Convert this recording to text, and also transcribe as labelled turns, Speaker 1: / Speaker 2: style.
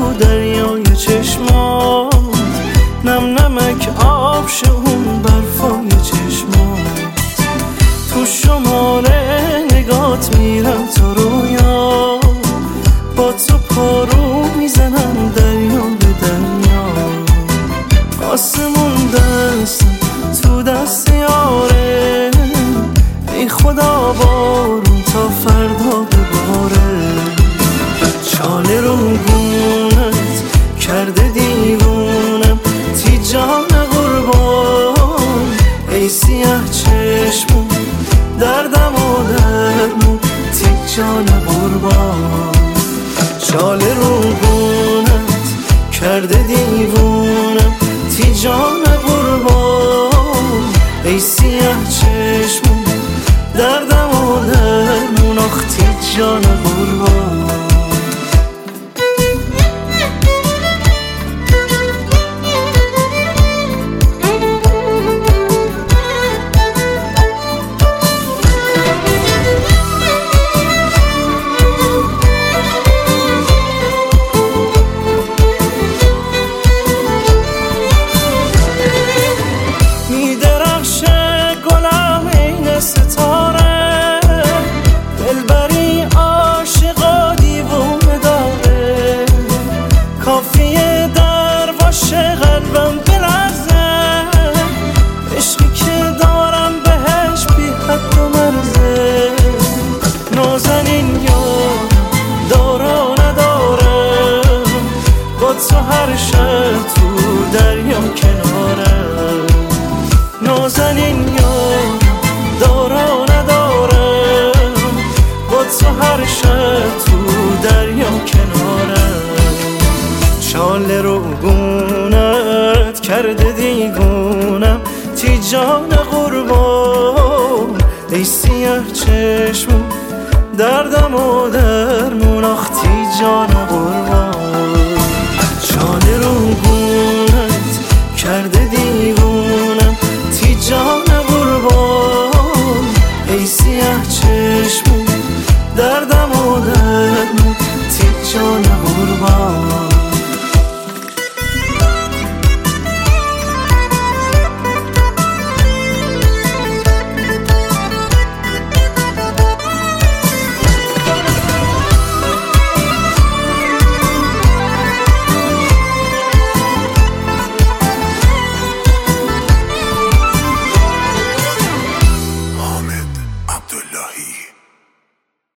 Speaker 1: دریای چشمات، نم نمک آب شه اون برفای چشمات. تو شمال نگات میرم تو رویا، با تو پارو میزنم دریا به دریا. آسمون دستم تو دست یاره، ای خدا بارون تا فردا بباره. چاله رو گونت کرده دیوونم، تی جان قربان ای سیاه چشمون، دردم و درمون تی جان قربان. چاله رو گونت کرده دیوونم، تی جان قربان ای سیاه چشمون، دردم و درمون آخ تی جان قربان. ستاره دلبری عاشقا دیوونه داره، کافیه در واشه قلبم بلرزه. عشقی که دارم بهش بی حد و مرزه. نازنین یارم دارا ندارم، با تو هر شب تو دریا کنارم. نازنین یارم دارا ندارم، با تو هر شب تو دریا کنارم. چاله رو گونت کرده دیوونم، تی جان قربان ای سیاه چشمون، دردم و درمون آخ تی جان قربان.